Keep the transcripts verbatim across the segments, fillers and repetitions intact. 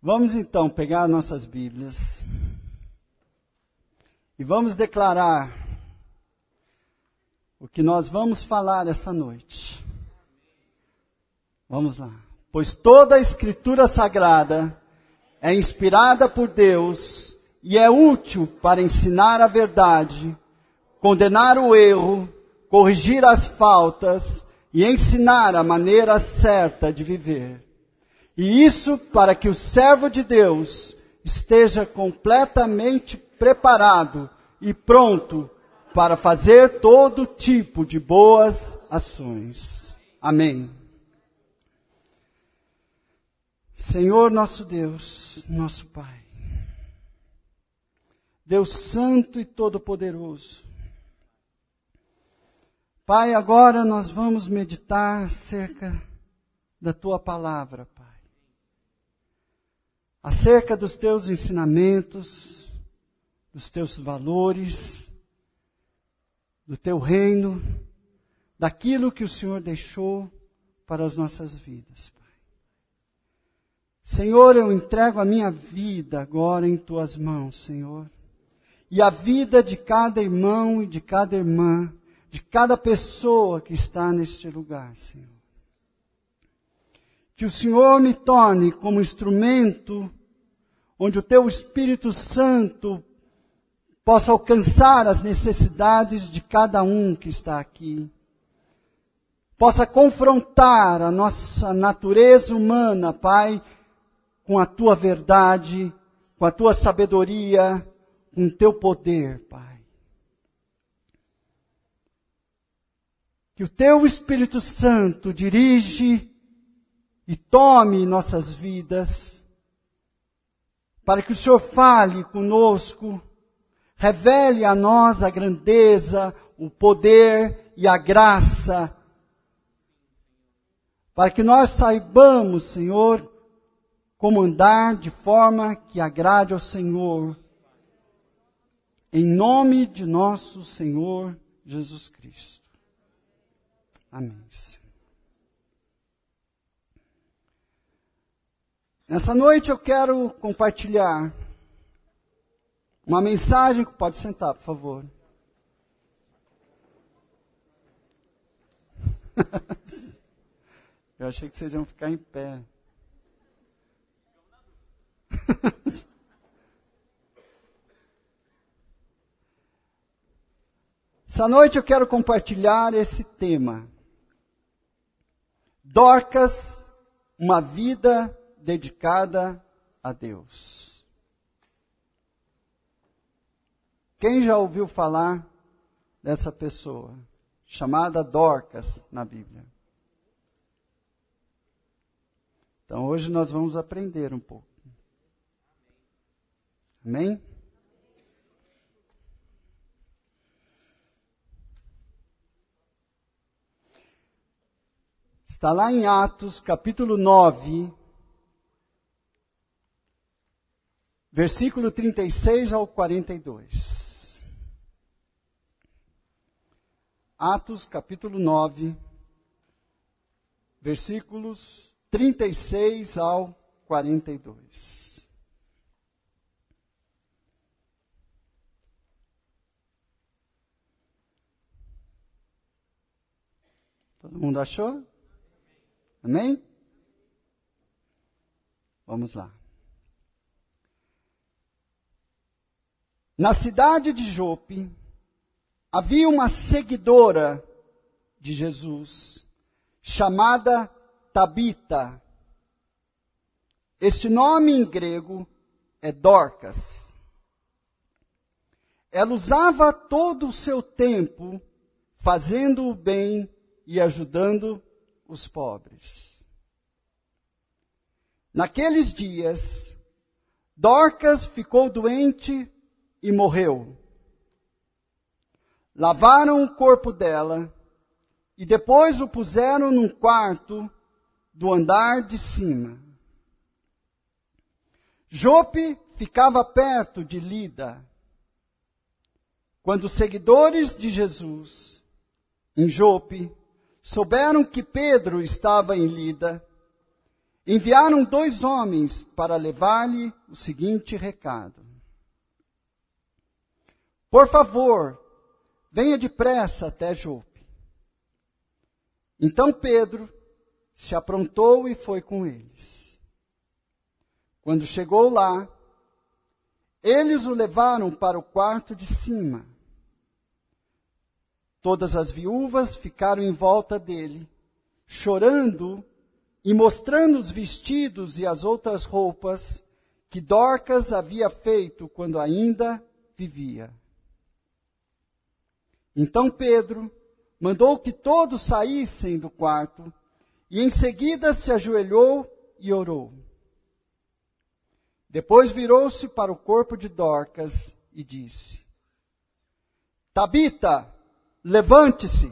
Vamos então pegar nossas Bíblias e vamos declarar o que nós vamos falar essa noite. Vamos lá. Pois toda a Escritura Sagrada é inspirada por Deus e é útil para ensinar a verdade, condenar o erro, corrigir as faltas e ensinar a maneira certa de viver. E isso para que o servo de Deus esteja completamente preparado e pronto para fazer todo tipo de boas ações. Amém. Senhor nosso Deus, nosso Pai, Deus Santo e Todo-Poderoso, Pai, agora nós vamos meditar acerca da Tua Palavra, Pai. Acerca dos Teus ensinamentos, dos Teus valores, do Teu reino, daquilo que o Senhor deixou para as nossas vidas, Pai. Senhor, eu entrego a minha vida agora em Tuas mãos, Senhor. E a vida de cada irmão e de cada irmã, de cada pessoa que está neste lugar, Senhor. Que o Senhor me torne como instrumento onde o Teu Espírito Santo possa alcançar as necessidades de cada um que está aqui. Possa confrontar a nossa natureza humana, Pai, com a Tua verdade, com a Tua sabedoria, com o Teu poder, Pai. Que o Teu Espírito Santo dirige e tome nossas vidas, para que o Senhor fale conosco, revele a nós a grandeza, o poder e a graça, para que nós saibamos, Senhor, como andar de forma que agrade ao Senhor, em nome de nosso Senhor Jesus Cristo. Amém. Nessa noite eu quero compartilhar uma mensagem, pode sentar, por favor. Eu achei que vocês iam ficar em pé. Essa noite eu quero compartilhar esse tema. Dorcas, uma vida dedicada a Deus. Quem já ouviu falar dessa pessoa, chamada Dorcas na Bíblia? Então hoje nós vamos aprender um pouco. Amém? Está lá em Atos, capítulo nove, versículo trinta e seis ao quarenta e dois. Atos, capítulo nove, versículos trinta e seis ao quarenta e dois. Todo mundo achou? Amém? Vamos lá. Na cidade de Jope, havia uma seguidora de Jesus, chamada Tabita. Este nome em grego é Dorcas. Ela usava todo o seu tempo fazendo o bem e ajudando os pobres. Naqueles dias, Dorcas ficou doente e morreu. Lavaram o corpo dela e depois o puseram num quarto do andar de cima. Jope ficava perto de Lida. Quando os seguidores de Jesus, em Jope, souberam que Pedro estava em Lida, enviaram dois homens para levar-lhe o seguinte recado: por favor, venha depressa até Jope. Então Pedro se aprontou e foi com eles. Quando chegou lá, eles o levaram para o quarto de cima. Todas as viúvas ficaram em volta dele, chorando e mostrando os vestidos e as outras roupas que Dorcas havia feito quando ainda vivia. Então Pedro mandou que todos saíssem do quarto e em seguida se ajoelhou e orou. Depois virou-se para o corpo de Dorcas e disse: Tabita, levante-se.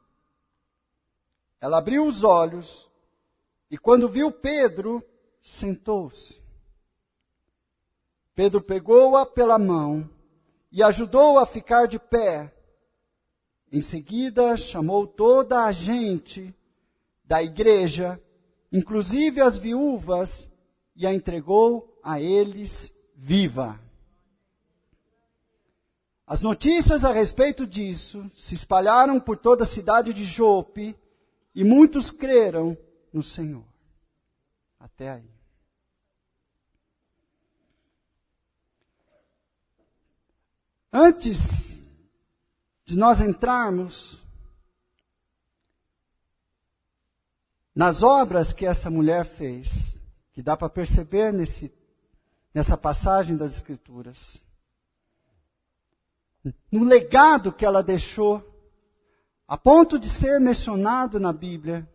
Ela abriu os olhos e quando viu Pedro, sentou-se. Pedro pegou-a pela mão e ajudou-a a ficar de pé. Em seguida, chamou toda a gente da igreja, inclusive as viúvas, e a entregou a eles viva. As notícias a respeito disso se espalharam por toda a cidade de Jope e muitos creram no Senhor. Até aí. Antes de nós entrarmos nas obras que essa mulher fez, que dá para perceber nesse, nessa passagem das Escrituras, no legado que ela deixou, a ponto de ser mencionado na Bíblia,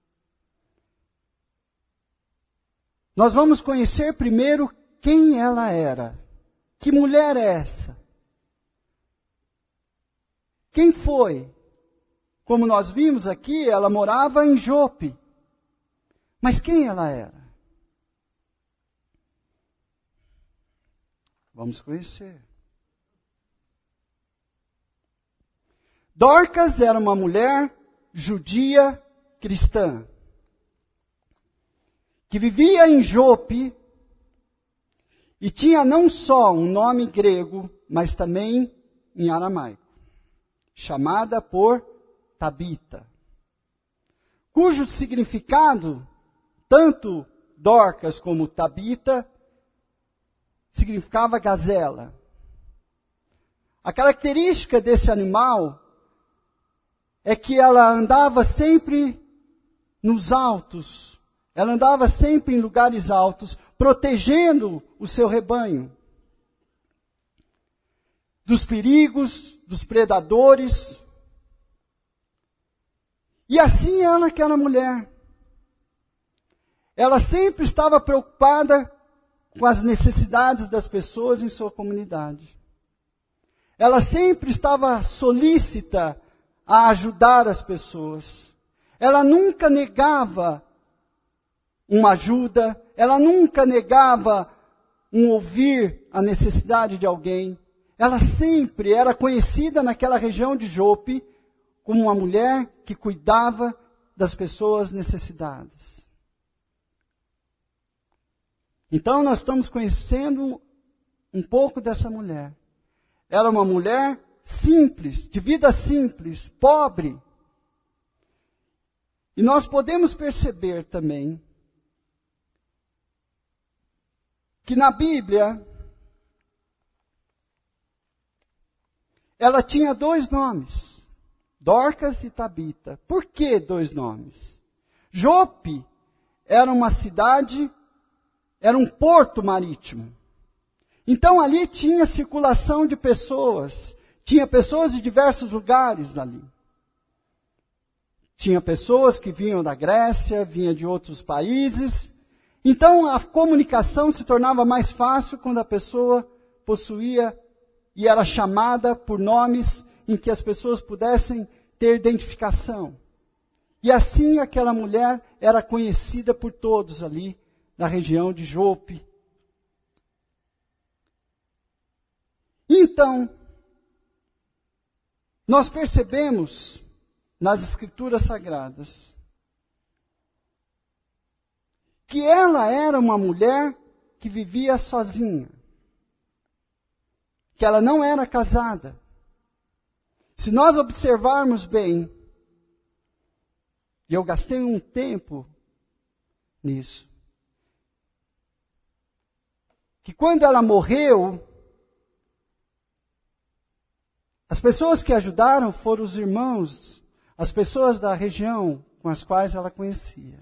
nós vamos conhecer primeiro quem ela era. Que mulher é essa? Quem foi? Como nós vimos aqui, ela morava em Jope. Mas quem ela era? Vamos conhecer. Dorcas era uma mulher judia cristã, que vivia em Jope e tinha não só um nome grego, mas também em aramaico, chamada por Tabita, cujo significado, tanto Dorcas como Tabita, significava gazela. A característica desse animal é que ela andava sempre nos altos, ela andava sempre em lugares altos, protegendo o seu rebanho dos perigos, dos predadores. E assim ela, aquela mulher, ela sempre estava preocupada com as necessidades das pessoas em sua comunidade. Ela sempre estava solícita a ajudar as pessoas. Ela nunca negava uma ajuda, ela nunca negava um ouvir a necessidade de alguém. Ela sempre era conhecida naquela região de Jope como uma mulher que cuidava das pessoas necessitadas. Então nós estamos conhecendo um pouco dessa mulher. Ela é uma mulher simples, de vida simples, pobre. E nós podemos perceber também que na Bíblia ela tinha dois nomes, Dorcas e Tabita. Por que dois nomes? Jope era uma cidade, era um porto marítimo. Então ali tinha circulação de pessoas, tinha pessoas de diversos lugares ali. Tinha pessoas que vinham da Grécia, vinham de outros países. Então a comunicação se tornava mais fácil quando a pessoa possuía e era chamada por nomes em que as pessoas pudessem ter identificação. E assim aquela mulher era conhecida por todos ali na região de Jope. Então, nós percebemos nas Escrituras Sagradas que ela era uma mulher que vivia sozinha, que ela não era casada. Se nós observarmos bem, e eu gastei um tempo nisso, que quando ela morreu, as pessoas que ajudaram foram os irmãos, as pessoas da região com as quais ela conhecia.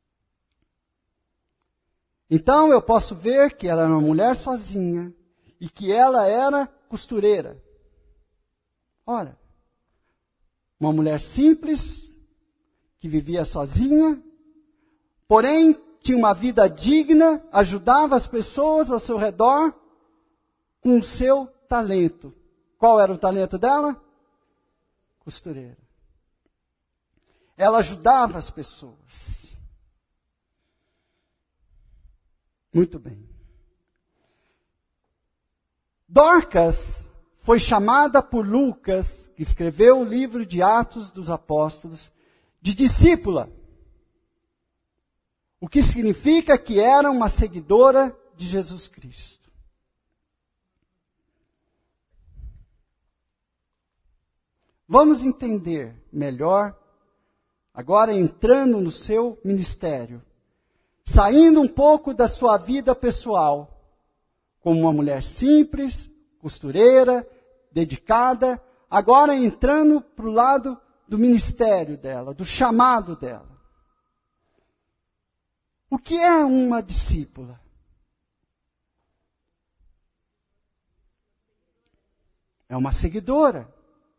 Então eu posso ver que ela era uma mulher sozinha e que ela era costureira. Ora, uma mulher simples, que vivia sozinha, porém tinha uma vida digna, ajudava as pessoas ao seu redor com o seu talento. Qual era o talento dela? Costureira. Ela ajudava as pessoas. Muito bem. Dorcas foi chamada por Lucas, que escreveu o livro de Atos dos Apóstolos, de discípula. O que significa que era uma seguidora de Jesus Cristo. Vamos entender melhor, agora entrando no seu ministério, saindo um pouco da sua vida pessoal, como uma mulher simples, costureira, dedicada, agora entrando para o lado do ministério dela, do chamado dela. O que é uma discípula? É uma seguidora.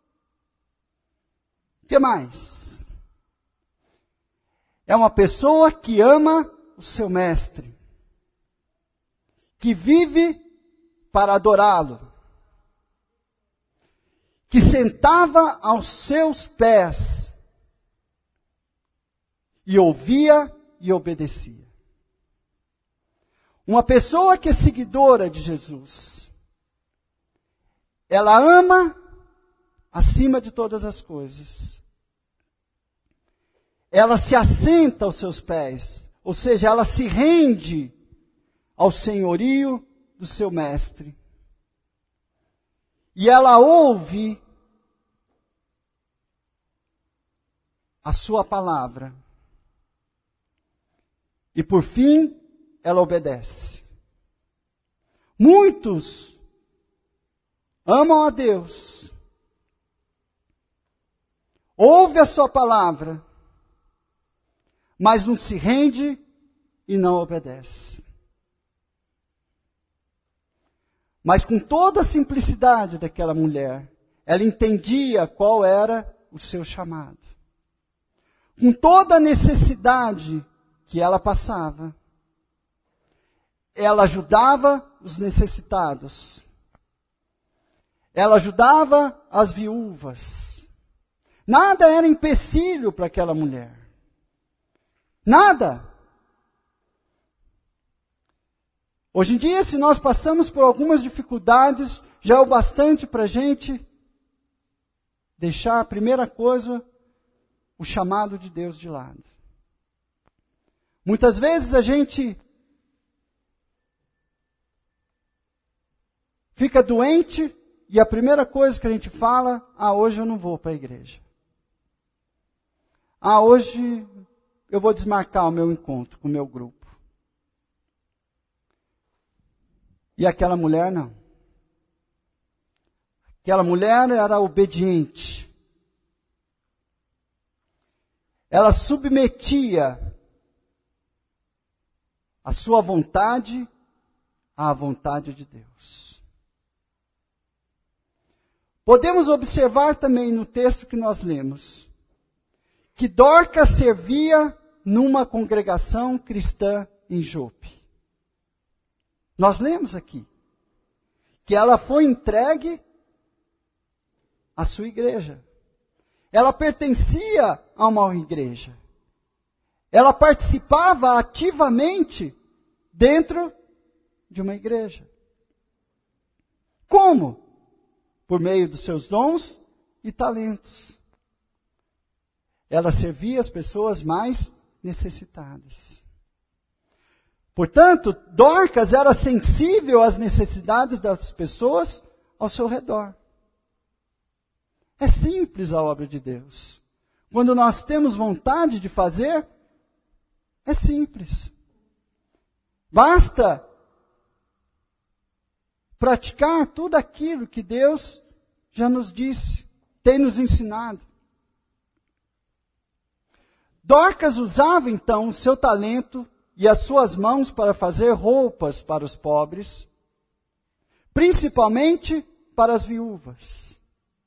O que mais? É uma pessoa que ama o seu mestre, que vive para adorá-lo, que sentava aos seus pés e ouvia e obedecia. Uma pessoa que é seguidora de Jesus, ela ama acima de todas as coisas. Ela se assenta aos seus pés, ou seja, ela se rende ao senhorio do seu mestre. E ela ouve a sua palavra. E por fim, ela obedece. Muitos amam a Deus, ouve a sua palavra, mas não se rende e não obedece. Mas com toda a simplicidade daquela mulher, ela entendia qual era o seu chamado. Com toda a necessidade que ela passava, ela ajudava os necessitados. Ela ajudava as viúvas. Nada era empecilho para aquela mulher. Nada. Hoje em dia, se nós passamos por algumas dificuldades, já é o bastante para a gente deixar a primeira coisa, o chamado de Deus de lado. Muitas vezes a gente fica doente e a primeira coisa que a gente fala, ah, hoje eu não vou para a igreja. Ah, hoje eu vou desmarcar o meu encontro com o meu grupo. E aquela mulher não. Aquela mulher era obediente. Ela submetia a sua vontade à vontade de Deus. Podemos observar também no texto que nós lemos, que Dorcas servia numa congregação cristã em Jope. Nós lemos aqui que ela foi entregue à sua igreja. Ela pertencia a uma igreja. Ela participava ativamente dentro de uma igreja. Como? Por meio dos seus dons e talentos. Ela servia as pessoas mais necessitadas. Portanto, Dorcas era sensível às necessidades das pessoas ao seu redor. É simples a obra de Deus. Quando nós temos vontade de fazer, é simples. Basta praticar tudo aquilo que Deus já nos disse, tem nos ensinado. Dorcas usava então o seu talento e as suas mãos para fazer roupas para os pobres, principalmente para as viúvas.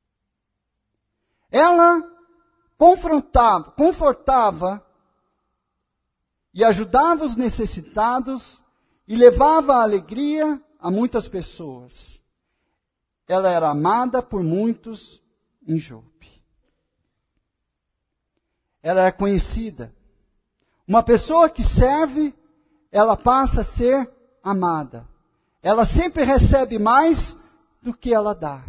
Ela confrontava, confortava e ajudava os necessitados e levava a alegria a muitas pessoas. Ela era amada por muitos em Jope. Ela é conhecida. Uma pessoa que serve, ela passa a ser amada. Ela sempre recebe mais do que ela dá.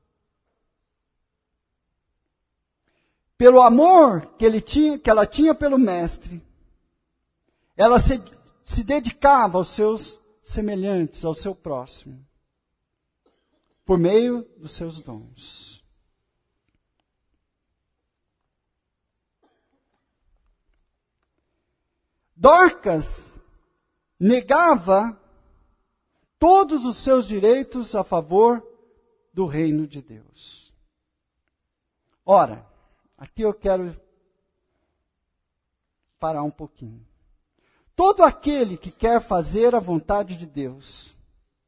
Pelo amor que, ele tinha, que ela tinha pelo mestre, ela se, se dedicava aos seus semelhantes, ao seu próximo, por meio dos seus dons. Dorcas negava todos os seus direitos a favor do reino de Deus. Ora, aqui eu quero parar um pouquinho. Todo aquele que quer fazer a vontade de Deus,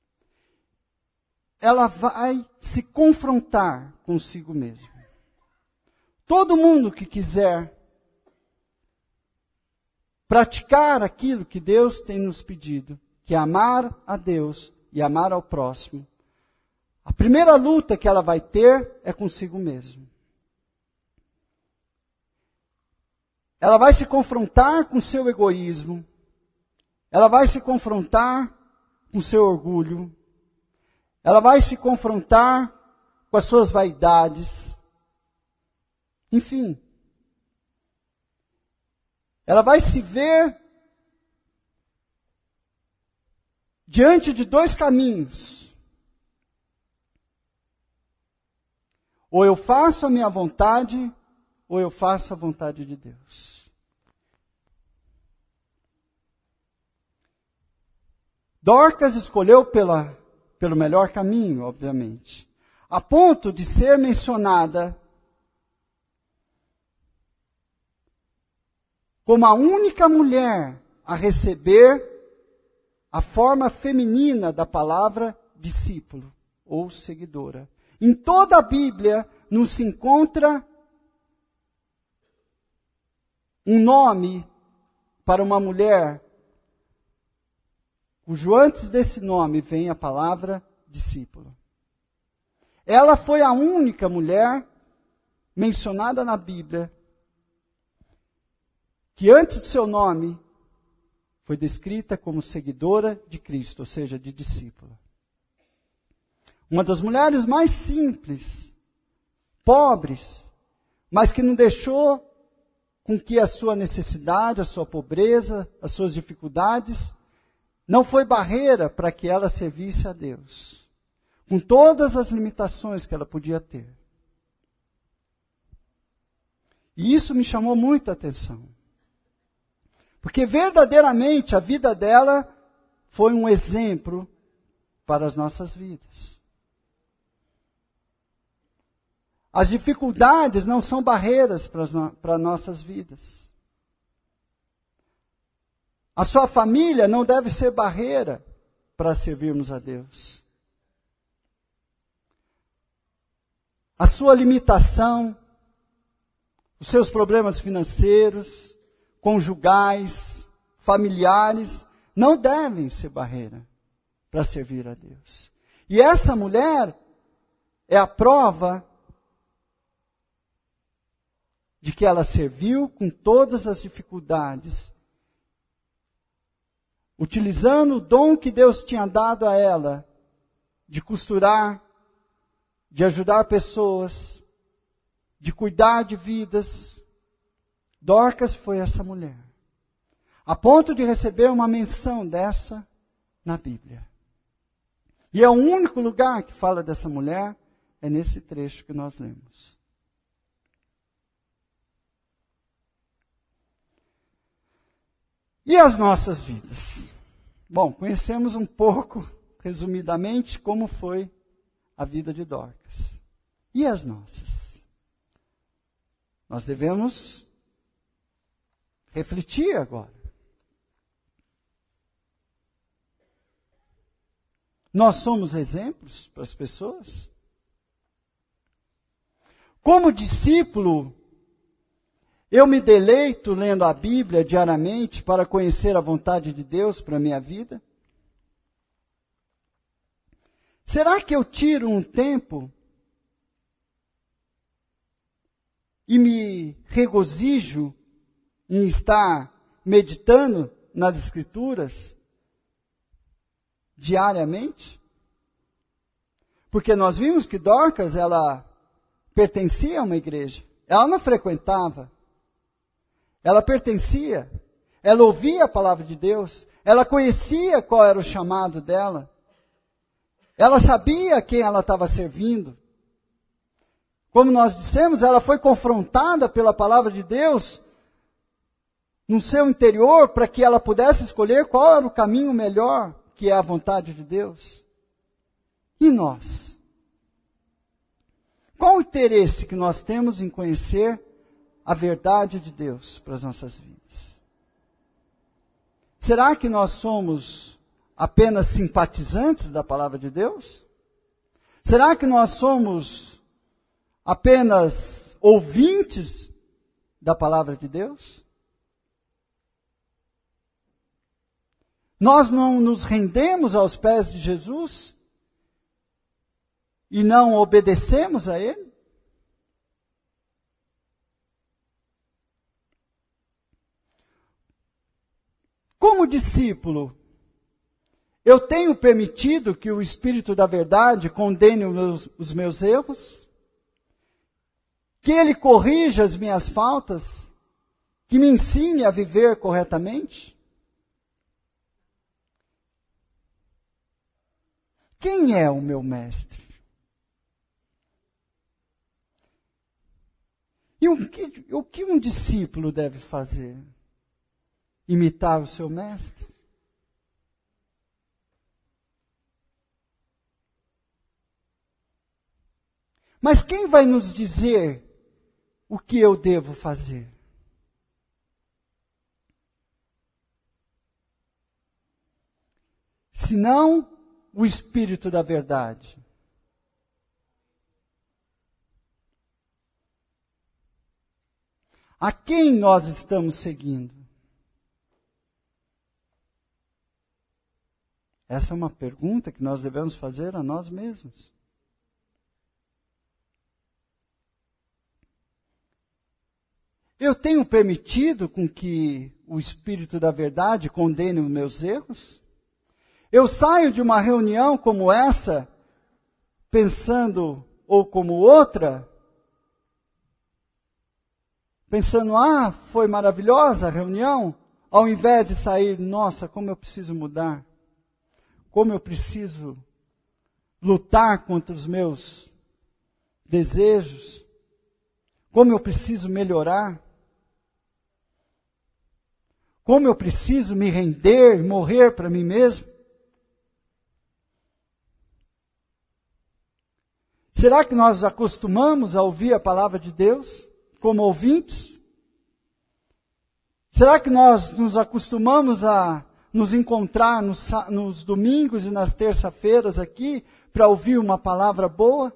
ela vai se confrontar consigo mesmo. Todo mundo que quiser praticar aquilo que Deus tem nos pedido, que é amar a Deus e amar ao próximo, a primeira luta que ela vai ter é consigo mesmo. Ela vai se confrontar com seu egoísmo, ela vai se confrontar com seu orgulho, ela vai se confrontar com as suas vaidades, enfim. Ela vai se ver diante de dois caminhos. Ou eu faço a minha vontade, ou eu faço a vontade de Deus. Dorcas escolheu pela, pelo melhor caminho, obviamente, a ponto de ser mencionada como a única mulher a receber a forma feminina da palavra discípulo ou seguidora. Em toda a Bíblia não se encontra um nome para uma mulher cujo antes desse nome vem a palavra discípulo. Ela foi a única mulher mencionada na Bíblia que antes do seu nome foi descrita como seguidora de Cristo, ou seja, de discípula. Uma das mulheres mais simples, pobres, mas que não deixou com que a sua necessidade, a sua pobreza, as suas dificuldades, não foi barreira para que ela servisse a Deus, com todas as limitações que ela podia ter. E isso me chamou muito a atenção. Porque verdadeiramente a vida dela foi um exemplo para as nossas vidas. As dificuldades não são barreiras para as no- para nossas vidas. A sua família não deve ser barreira para servirmos a Deus. A sua limitação, os seus problemas financeiros, conjugais, familiares, não devem ser barreira para servir a Deus. E essa mulher é a prova de que ela serviu com todas as dificuldades, utilizando o dom que Deus tinha dado a ela, de costurar, de ajudar pessoas, de cuidar de vidas. Dorcas foi essa mulher. a ponto de receber uma menção dessa na Bíblia. E é o único lugar que fala dessa mulher, é nesse trecho que nós lemos. E as nossas vidas? Bom, conhecemos um pouco, resumidamente, como foi a vida de Dorcas. E as nossas? Nós devemos refletir agora. Nós somos exemplos para as pessoas? Como discípulo, eu me deleito lendo a Bíblia diariamente para conhecer a vontade de Deus para a minha vida? Será que eu tiro um tempo e me regozijo em estar meditando nas Escrituras diariamente? Porque nós vimos que Dorcas, ela pertencia a uma igreja. Ela não frequentava. Ela pertencia. Ela ouvia a palavra de Deus. Ela conhecia qual era o chamado dela. Ela sabia a quem ela estava servindo. Como nós dissemos, ela foi confrontada pela palavra de Deus no seu interior para que ela pudesse escolher qual era o caminho melhor, que é a vontade de Deus. E nós? Qual o interesse que nós temos em conhecer a verdade de Deus para as nossas vidas? Será que nós somos apenas simpatizantes da palavra de Deus? Será que nós somos apenas ouvintes da palavra de Deus? Nós não nos rendemos aos pés de Jesus e não obedecemos a Ele? Como discípulo, eu tenho permitido que o Espírito da Verdade condene os meus, os meus erros? Que Ele corrija as minhas faltas? Que me ensine a viver corretamente? Quem é o meu mestre? E o que, o que um discípulo deve fazer? Imitar o seu mestre? Mas quem vai nos dizer o que eu devo fazer? Senão o Espírito da Verdade. A quem nós estamos seguindo? Essa é uma pergunta que nós devemos fazer a nós mesmos. Eu tenho permitido com que o Espírito da Verdade condene os meus erros? Eu saio de uma reunião como essa, pensando, ou como outra, pensando, ah, foi maravilhosa a reunião, ao invés de sair, nossa, como eu preciso mudar, como eu preciso lutar contra os meus desejos, como eu preciso melhorar, como eu preciso me render, morrer para mim mesmo. Será que nós acostumamos a ouvir a palavra de Deus como ouvintes? Será que nós nos acostumamos a nos encontrar nos, nos domingos e nas terça-feiras aqui para ouvir uma palavra boa?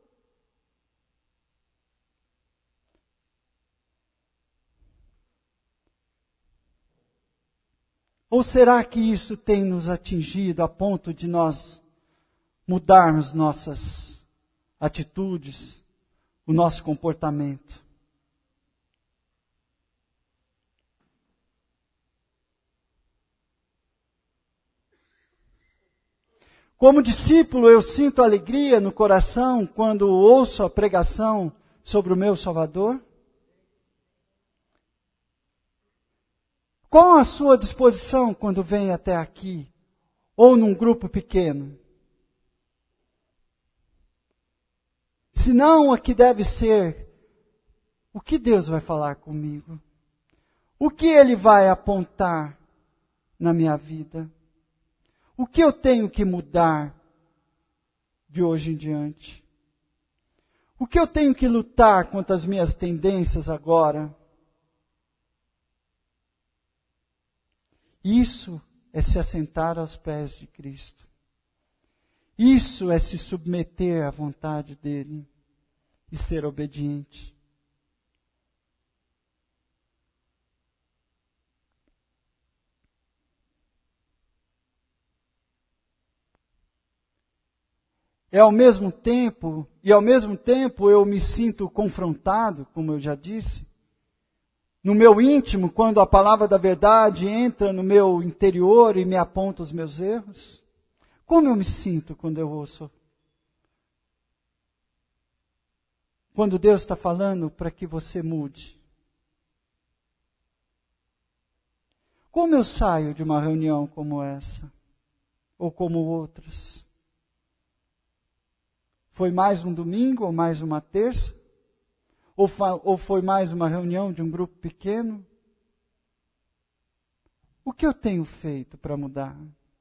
Ou será que isso tem nos atingido a ponto de nós mudarmos nossas atitudes, o nosso comportamento? Como discípulo, eu sinto alegria no coração quando ouço a pregação sobre o meu Salvador? Qual a sua disposição quando vem até aqui? Ou num grupo pequeno? Se não, a que deve ser, o que Deus vai falar comigo? O que Ele vai apontar na minha vida? O que eu tenho que mudar de hoje em diante? O que eu tenho que lutar contra as minhas tendências agora? Isso é se assentar aos pés de Cristo. Isso é se submeter à vontade dEle e ser obediente. É ao mesmo tempo, e ao mesmo tempo eu me sinto confrontado, como eu já disse, no meu íntimo, quando a palavra da verdade entra no meu interior e me aponta os meus erros. Como eu me sinto quando eu ouço? Quando Deus está falando para que você mude. Como eu saio de uma reunião como essa? Ou como outras? Foi mais um domingo ou mais uma terça? Ou, fa- ou foi mais uma reunião de um grupo pequeno? O que eu tenho feito para mudar?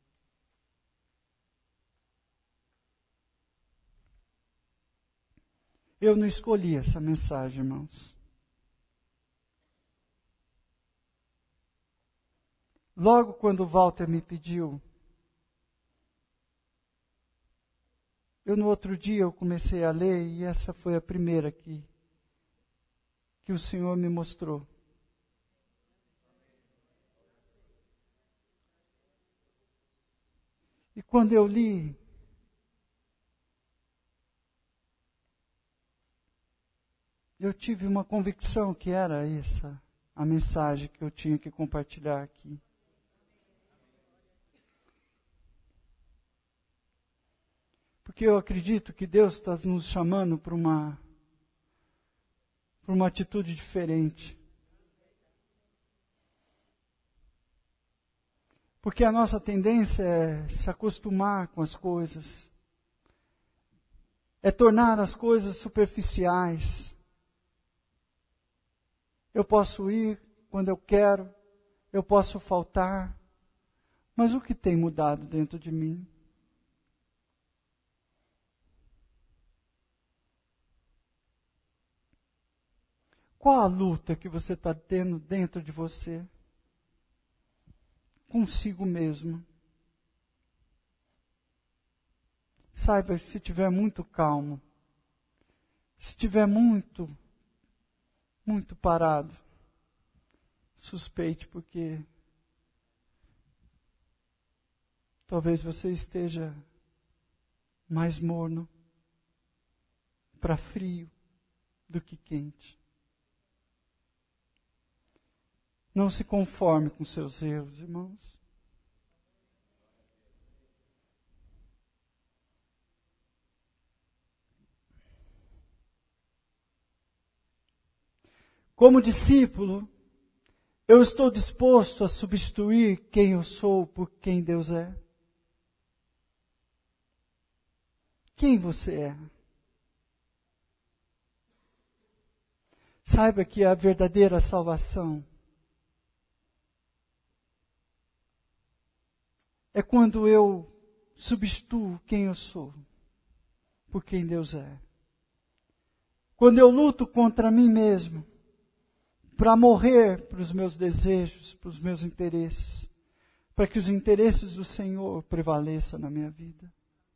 Eu não escolhi essa mensagem, irmãos. Logo quando o Walter me pediu, eu no outro dia eu comecei a ler e essa foi a primeira que, que o Senhor me mostrou. E quando eu li, eu tive uma convicção que era essa a mensagem que eu tinha que compartilhar aqui. Porque eu acredito que Deus está nos chamando para uma, para uma atitude diferente. Porque a nossa tendência é se acostumar com as coisas. É tornar as coisas superficiais. Eu posso ir quando eu quero, eu posso faltar. Mas o que tem mudado dentro de mim? Qual a luta que você está tendo dentro de você? Consigo mesmo. Saiba, se estiver muito calmo, se estiver muito, muito parado, suspeite, porque talvez você esteja mais morno para frio do que quente. Não se conforme com seus erros, irmãos. Como discípulo, eu estou disposto a substituir quem eu sou por quem Deus é. Quem você é? Saiba que a verdadeira salvação é quando eu substituo quem eu sou por quem Deus é. Quando eu luto contra mim mesmo, para morrer para os meus desejos, para os meus interesses, para que os interesses do Senhor prevaleçam na minha vida.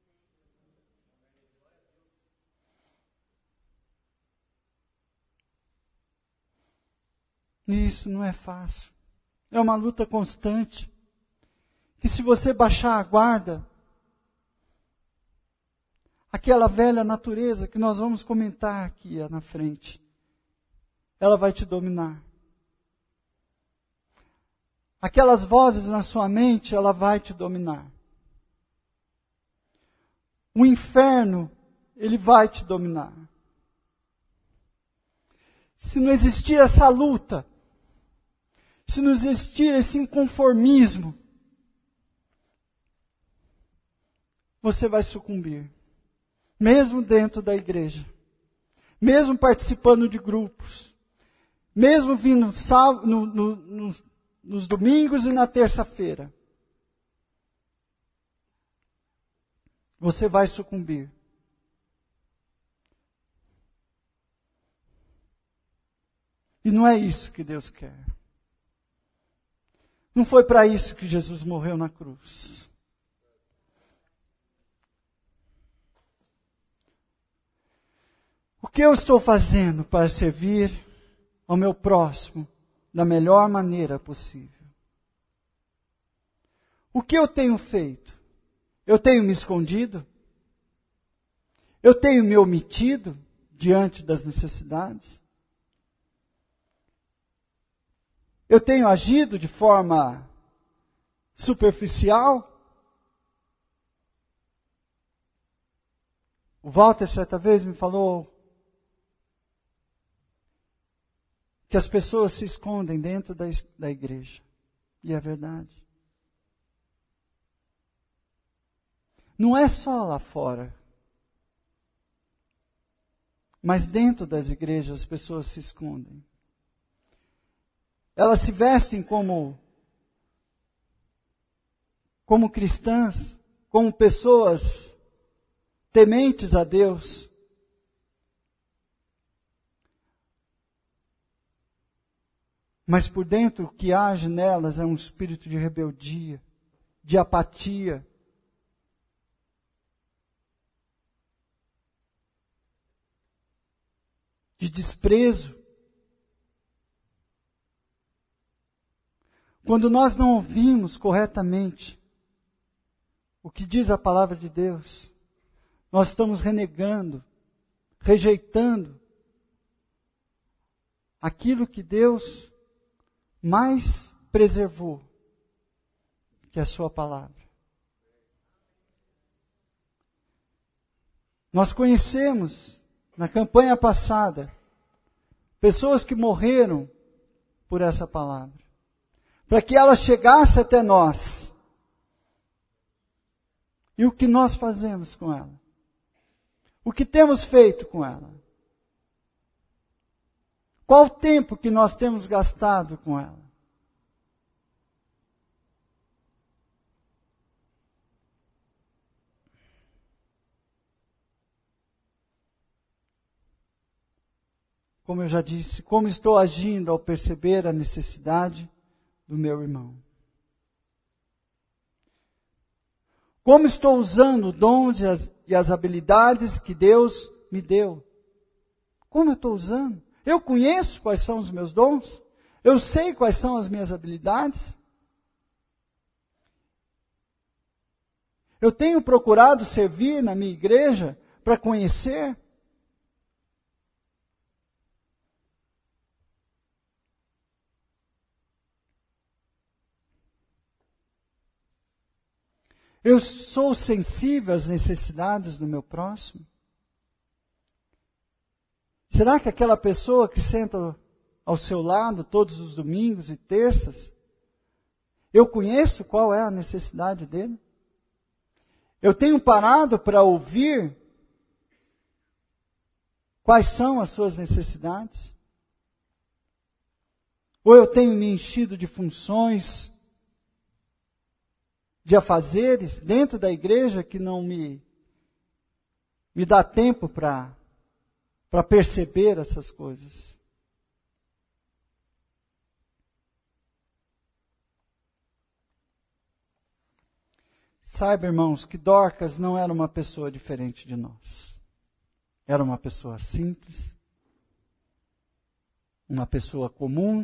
E isso não é fácil. É uma luta constante. Que se você baixar a guarda, aquela velha natureza que nós vamos comentar aqui na frente, ela vai te dominar. Aquelas vozes na sua mente, ela vai te dominar. O inferno, ele vai te dominar. Se não existir essa luta, se não existir esse inconformismo, você vai sucumbir. Mesmo dentro da igreja. Mesmo participando de grupos. Mesmo vindo no, no, no, nos domingos e na terça-feira. Você vai sucumbir. E não é isso que Deus quer. Não foi para isso que Jesus morreu na cruz. O que eu estou fazendo para servir ao meu próximo da melhor maneira possível? O que eu tenho feito? Eu tenho me escondido? Eu tenho me omitido diante das necessidades? Eu tenho agido de forma superficial? O Walter certa vez me falou que as pessoas se escondem dentro da, da igreja. E é verdade. Não é só lá fora. Mas dentro das igrejas as pessoas se escondem. Elas se vestem como, como cristãs, como pessoas tementes a Deus. Mas por dentro o que age nelas é um espírito de rebeldia, de apatia. De desprezo. Quando nós não ouvimos corretamente o que diz a palavra de Deus, nós estamos renegando, rejeitando aquilo que Deus mais preservou, que é a sua palavra. Nós conhecemos, na campanha passada, pessoas que morreram por essa palavra, para que ela chegasse até nós. E o que nós fazemos com ela? O que temos feito com ela? Qual o tempo que nós temos gastado com ela? Como eu já disse, como estou agindo ao perceber a necessidade do meu irmão? Como estou usando o dom e as, e as habilidades que Deus me deu? Como eu estou usando? Eu conheço quais são os meus dons? Eu sei quais são as minhas habilidades? Eu tenho procurado servir na minha igreja para conhecer? Eu sou sensível às necessidades do meu próximo? Será que aquela pessoa que senta ao seu lado todos os domingos e terças, eu conheço qual é a necessidade dele? Eu tenho parado para ouvir quais são as suas necessidades? Ou eu tenho me enchido de funções, de afazeres dentro da igreja que não me, me dá tempo para para perceber essas coisas? Saiba, irmãos, que Dorcas não era uma pessoa diferente de nós. Era uma pessoa simples, uma pessoa comum,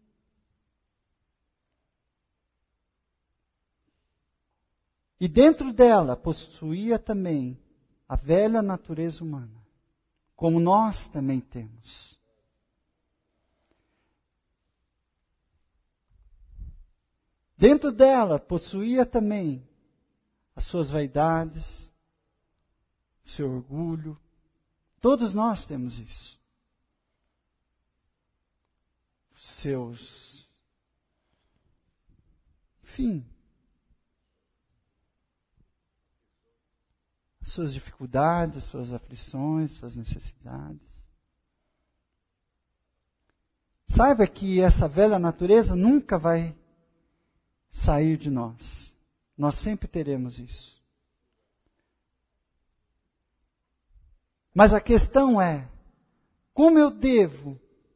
e dentro dela possuía também a velha natureza humana, como nós também temos. Dentro dela possuía também as suas vaidades, o seu orgulho. Todos nós temos isso. Os seus Enfim. Suas dificuldades, suas aflições, suas necessidades. Saiba que essa velha natureza nunca vai sair de nós. Nós sempre teremos isso. Mas a questão é, como eu devo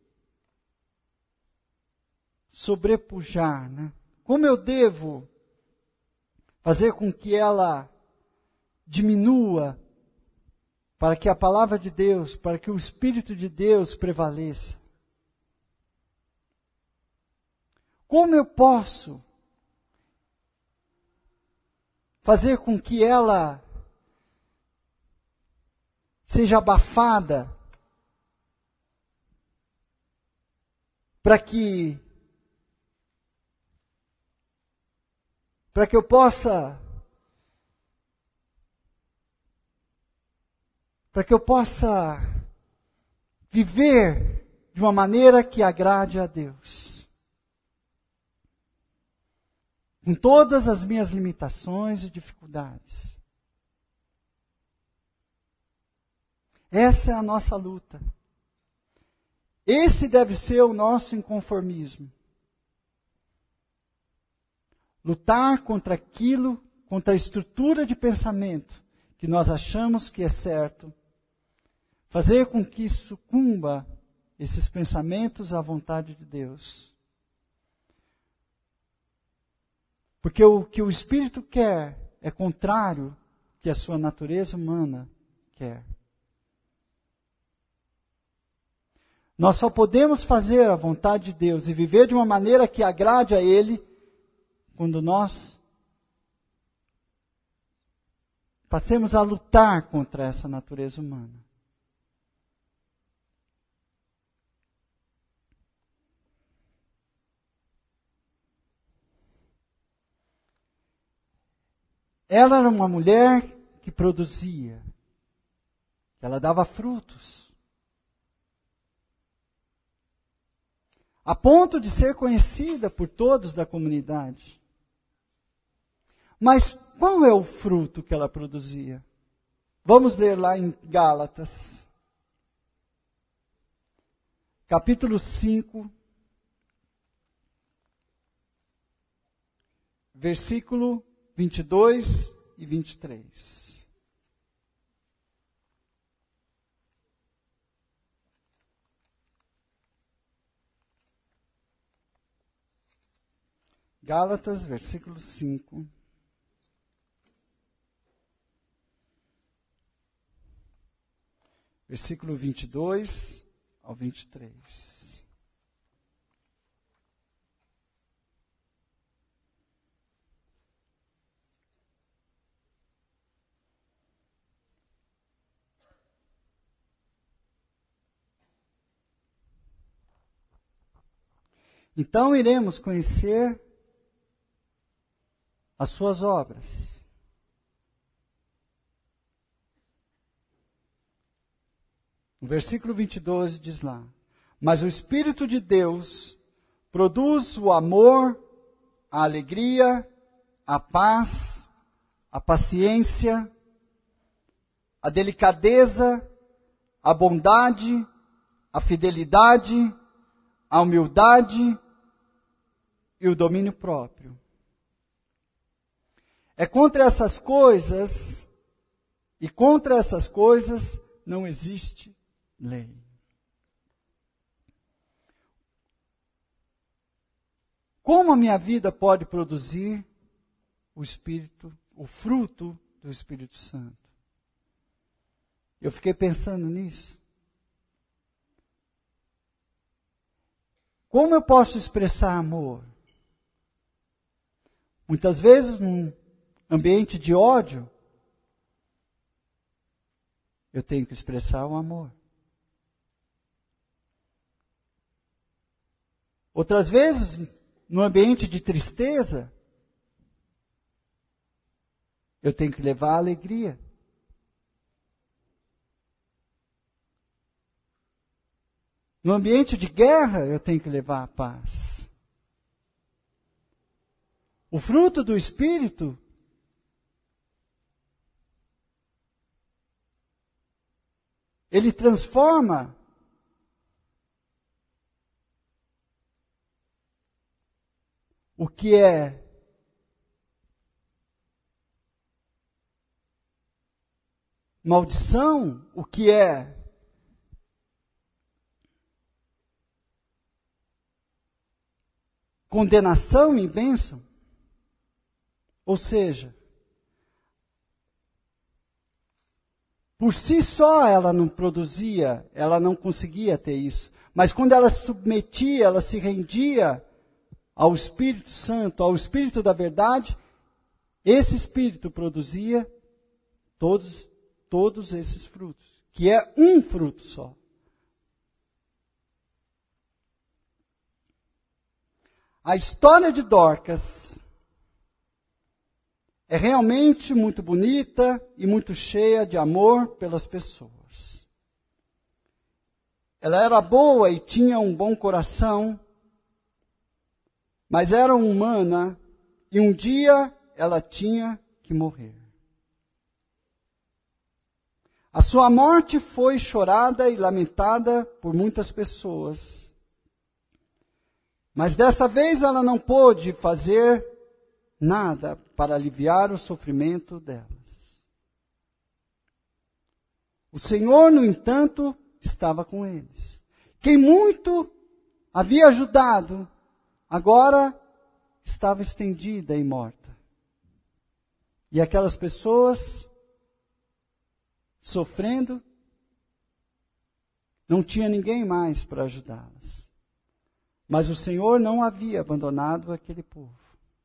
sobrepujar, né? Como eu devo fazer com que ela diminua, para que a palavra de Deus, para que o Espírito de Deus prevaleça? Como eu posso fazer com que ela seja abafada, para que para que eu possa para que eu possa viver de uma maneira que agrade a Deus? Com todas as minhas limitações e dificuldades. Essa é a nossa luta. Esse deve ser o nosso inconformismo. Lutar contra aquilo, contra a estrutura de pensamento que nós achamos que é certo. Fazer com que sucumba esses pensamentos à vontade de Deus. Porque o que o Espírito quer é contrário ao que a sua natureza humana quer. Nós só podemos fazer a vontade de Deus e viver de uma maneira que agrade a Ele quando nós passemos a lutar contra essa natureza humana. Ela era uma mulher que produzia, ela dava frutos, a ponto de ser conhecida por todos da comunidade. Mas qual é o fruto que ela produzia? Vamos ler lá em Gálatas, capítulo cinco, versículo vinte e dois e vinte e três. Gálatas, versículo cinco. Versículo vinte e dois ao vinte e três. Então iremos conhecer as suas obras. No versículo vinte e dois diz lá: mas o Espírito de Deus produz o amor, a alegria, a paz, a paciência, a delicadeza, a bondade, a fidelidade, a humildade e o domínio próprio. É contra essas coisas, e contra essas coisas não existe lei. Como a minha vida pode produzir o Espírito, o fruto do Espírito Santo? Eu fiquei pensando nisso. Como eu posso expressar amor? Muitas vezes, num ambiente de ódio, eu tenho que expressar o amor. Outras vezes, no ambiente de tristeza, eu tenho que levar a alegria. No ambiente de guerra, eu tenho que levar a paz. O fruto do Espírito ele transforma o que é maldição, o que é condenação em bênção. Ou seja, por si só ela não produzia, ela não conseguia ter isso. Mas quando ela se submetia, ela se rendia ao Espírito Santo, ao Espírito da verdade, esse Espírito produzia todos, todos esses frutos, que é um fruto só. A história de Dorcas é realmente muito bonita e muito cheia de amor pelas pessoas. Ela era boa e tinha um bom coração, mas era humana e um dia ela tinha que morrer. A sua morte foi chorada e lamentada por muitas pessoas. Mas dessa vez ela não pôde fazer nada para aliviar o sofrimento delas. O Senhor, no entanto, estava com eles. Quem muito havia ajudado, agora estava estendida e morta. E aquelas pessoas sofrendo, não tinha ninguém mais para ajudá-las. Mas o Senhor não havia abandonado aquele povo.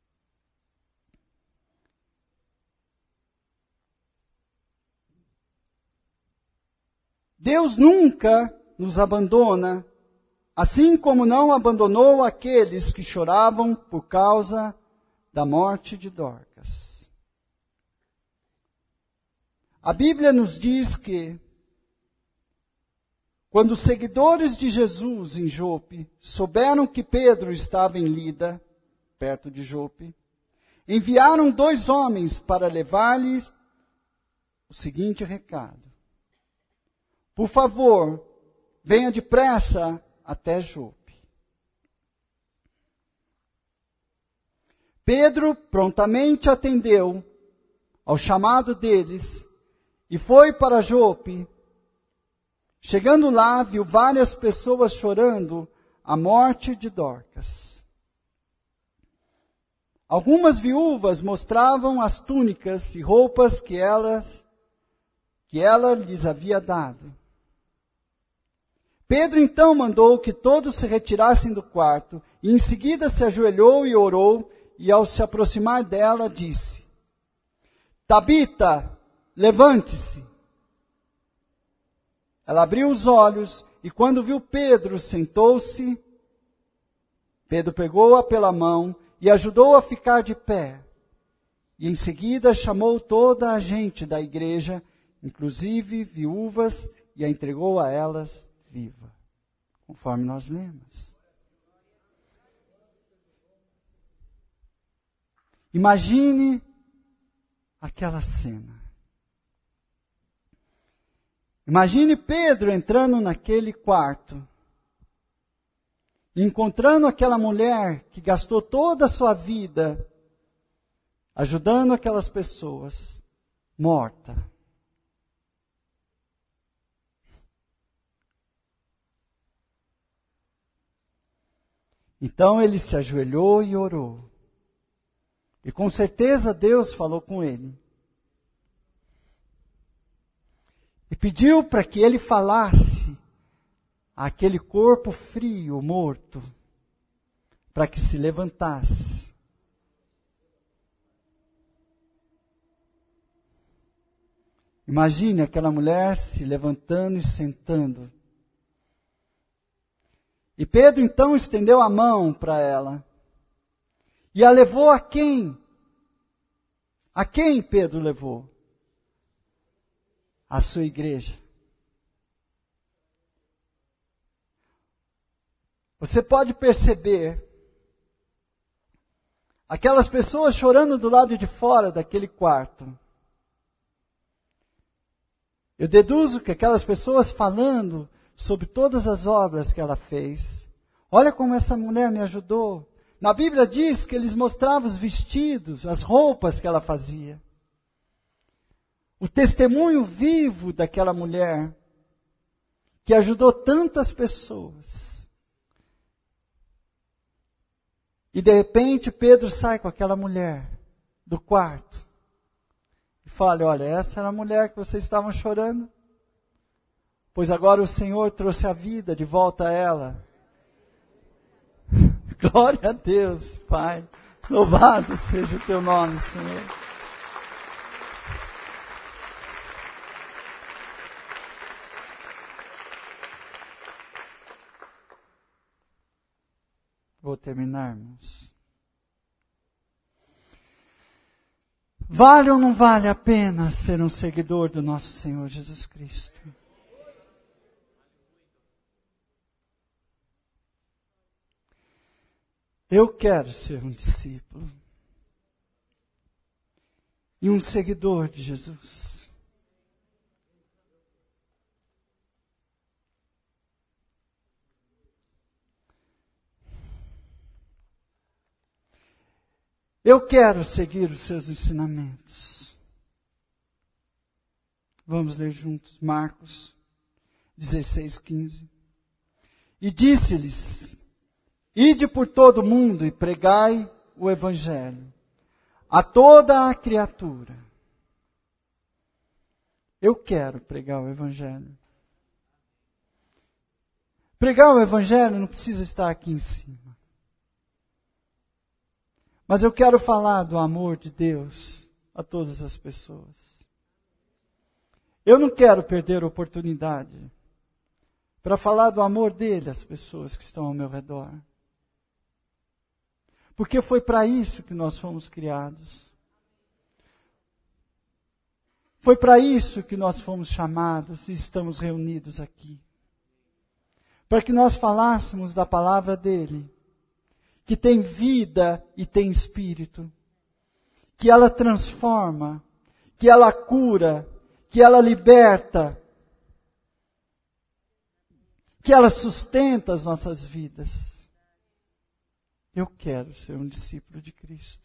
Deus nunca nos abandona, assim como não abandonou aqueles que choravam por causa da morte de Dorcas. A Bíblia nos diz que, quando os seguidores de Jesus em Jope souberam que Pedro estava em Lida, perto de Jope, enviaram dois homens para levar-lhes o seguinte recado: por favor, venha depressa até Jope. Pedro prontamente atendeu ao chamado deles e foi para Jope. Chegando lá, viu várias pessoas chorando a morte de Dorcas. Algumas viúvas mostravam as túnicas e roupas que, elas, que ela lhes havia dado. Pedro então mandou que todos se retirassem do quarto, e em seguida se ajoelhou e orou, e ao se aproximar dela disse: Tabita, levante-se. Ela abriu os olhos e quando viu Pedro, sentou-se. Pedro pegou-a pela mão e ajudou-a a ficar de pé. E em seguida chamou toda a gente da igreja, inclusive viúvas, e a entregou a elas viva, conforme nós lemos. Imagine aquela cena. Imagine Pedro entrando naquele quarto, encontrando aquela mulher que gastou toda a sua vida ajudando aquelas pessoas, morta. Então ele se ajoelhou e orou. E com certeza Deus falou com ele. E pediu para que ele falasse àquele corpo frio, morto, para que se levantasse. Imagine aquela mulher se levantando e sentando. E Pedro então estendeu a mão para ela. E a levou a quem? A quem Pedro levou? A sua igreja. Você pode perceber Aquelas pessoas chorando do lado de fora daquele quarto. Eu deduzo que aquelas pessoas falando sobre todas as obras que ela fez. Olha como essa mulher me ajudou. Na Bíblia diz que eles mostravam os vestidos, as roupas que ela fazia. O testemunho vivo daquela mulher que ajudou tantas pessoas. E de repente Pedro sai com aquela mulher do quarto e fala, olha, essa era a mulher que vocês estavam chorando, pois agora o Senhor trouxe a vida de volta a ela. Glória a Deus, Pai, louvado seja o teu nome, Senhor. Vou terminar, irmãos. Vale ou não vale a pena ser um seguidor do nosso Senhor Jesus Cristo? Eu quero ser um discípulo e um seguidor de Jesus. Eu quero seguir os seus ensinamentos. Vamos ler juntos Marcos dezesseis, quinze. E disse-lhes, ide por todo o mundo e pregai o evangelho a toda a criatura. Eu quero pregar o evangelho. Pregar o evangelho não precisa estar aqui em cima. Mas eu quero falar do amor de Deus a todas as pessoas. Eu não quero perder a oportunidade para falar do amor dele às pessoas que estão ao meu redor. Porque foi para isso que nós fomos criados. Foi para isso que nós fomos chamados e estamos reunidos aqui. Para que nós falássemos da palavra dele, que tem vida e tem espírito, que ela transforma, que ela cura, que ela liberta, que ela sustenta as nossas vidas. Eu quero ser um discípulo de Cristo.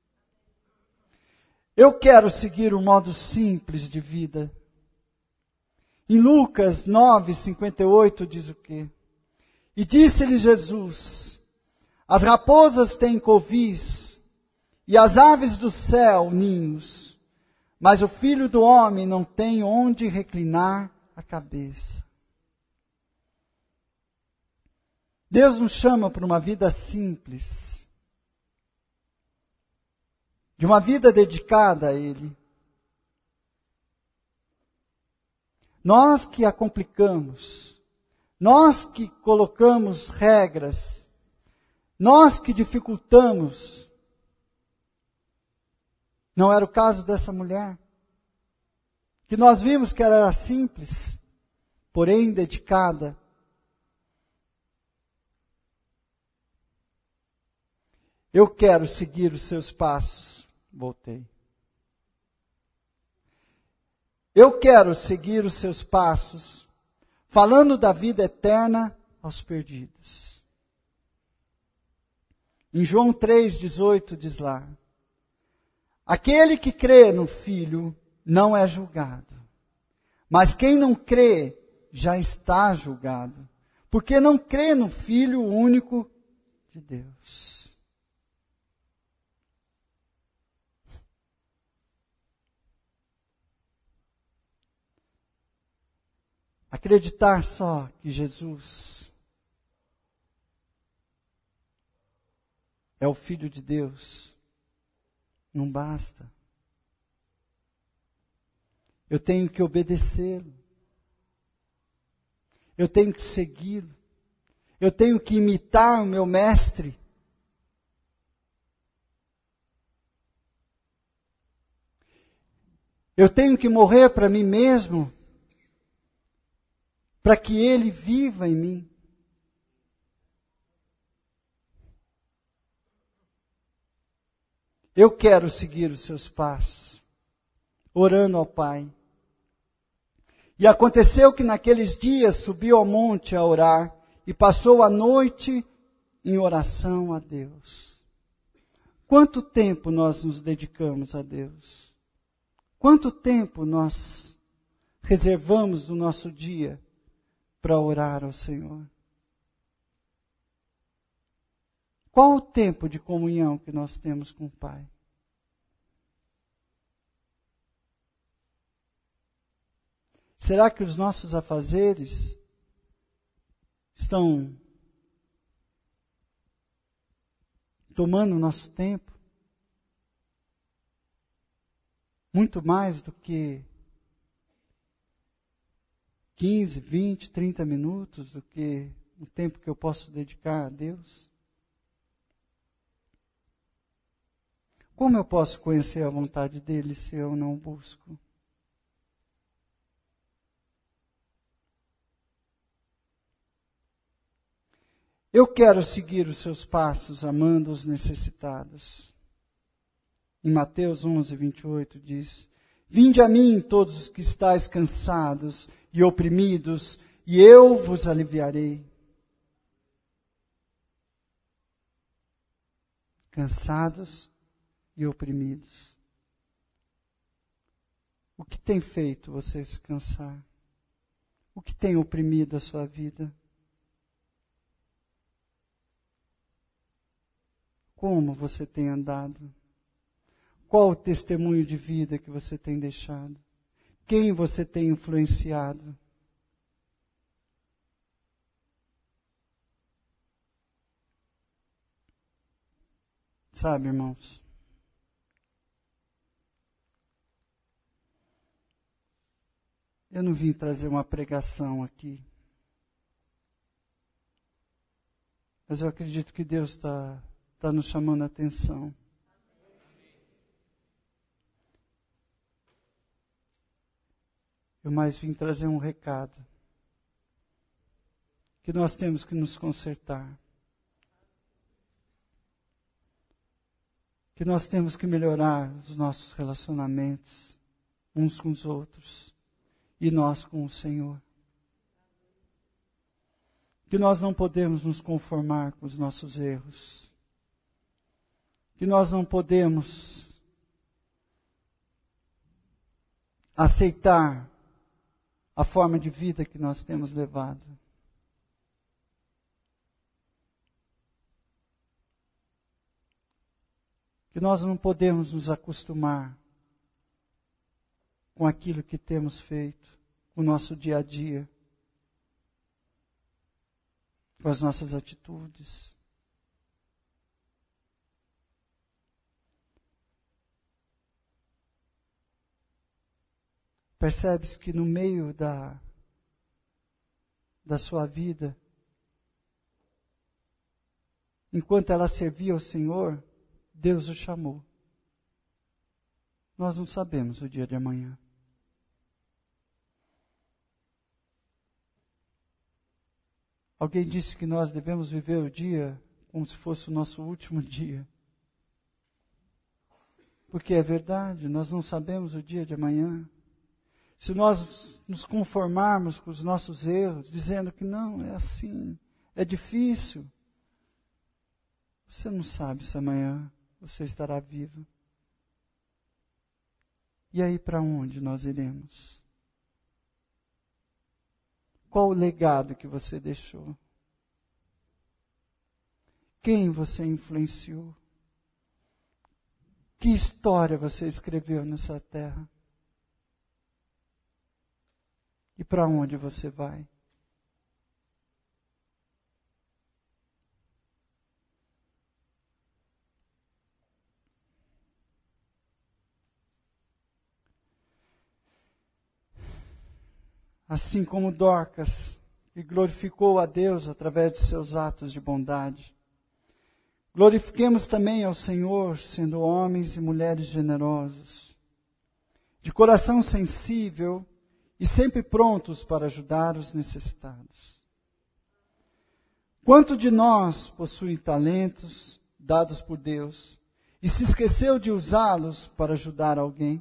Eu quero seguir um modo simples de vida. Em Lucas nove, cinquenta e oito diz o quê? E disse-lhe Jesus, as raposas têm covis, e as aves do céu ninhos, mas o filho do homem não tem onde reclinar a cabeça. Deus nos chama para uma vida simples, de uma vida dedicada a Ele. Nós que a complicamos, nós que colocamos regras, nós que dificultamos. Não era o caso dessa mulher, que nós vimos que ela era simples, porém dedicada. Eu quero seguir os seus passos. Voltei. Eu quero seguir os seus passos, falando da vida eterna aos perdidos. Em João três, dezoito diz lá, aquele que crê no Filho não é julgado, mas quem não crê já está julgado, porque não crê no Filho único de Deus. Acreditar só que Jesus é o Filho de Deus não basta. Eu tenho que obedecê-lo. Eu tenho que segui-lo. Eu tenho que imitar o meu mestre. Eu tenho que morrer para mim mesmo, para que ele viva em mim. Eu quero seguir os seus passos, orando ao Pai. E aconteceu que naqueles dias subiu ao monte a orar e passou a noite em oração a Deus. Quanto tempo nós nos dedicamos a Deus? Quanto tempo nós reservamos do nosso dia para orar ao Senhor? Qual o tempo de comunhão que nós temos com o Pai? Será que os nossos afazeres estão tomando o nosso tempo? Muito mais do que quinze, vinte, trinta minutos, do que o tempo que eu posso dedicar a Deus? Como eu posso conhecer a vontade dele se eu não o busco? Eu quero seguir os seus passos, amando os necessitados. Em Mateus onze, vinte e oito diz: Vinde a mim todos os que estáis cansados e oprimidos, e eu vos aliviarei. Cansados e oprimidos. O que tem feito você se cansar? O que tem oprimido a sua vida? Como você tem andado? Qual o testemunho de vida que você tem deixado? Quem você tem influenciado? Sabe, irmãos? Eu não vim trazer uma pregação aqui. Mas eu acredito que Deus está está nos chamando a atenção. Eu mais vim trazer um recado. Que nós temos que nos consertar. Que nós temos que melhorar os nossos relacionamentos uns com os outros e nós com o Senhor. Que nós não podemos nos conformar com os nossos erros. Que nós não podemos aceitar a forma de vida que nós temos levado. Que nós não podemos nos acostumar com aquilo que temos feito, com o nosso dia a dia, com as nossas atitudes. Percebes que no meio da, da sua vida, enquanto ela servia ao Senhor, Deus o chamou. Nós não sabemos o dia de amanhã. Alguém disse que nós devemos viver o dia como se fosse o nosso último dia. Porque é verdade, nós não sabemos o dia de amanhã. Se nós nos conformarmos com os nossos erros, dizendo que não, é assim, é difícil, você não sabe se amanhã você estará vivo. E aí, para onde nós iremos? Qual o legado que você deixou? Quem você influenciou? Que história você escreveu nessa terra? E para onde você vai? Assim como Dorcas, que glorificou a Deus através de seus atos de bondade, glorifiquemos também ao Senhor, sendo homens e mulheres generosos, de coração sensível, e sempre prontos para ajudar os necessitados. Quanto de nós possui talentos dados por Deus e se esqueceu de usá-los para ajudar alguém?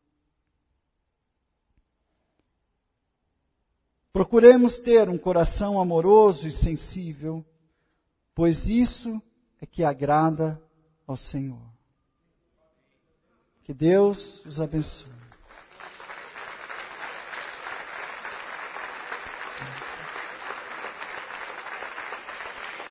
Procuremos ter um coração amoroso e sensível, pois isso é que agrada ao Senhor. Que Deus os abençoe.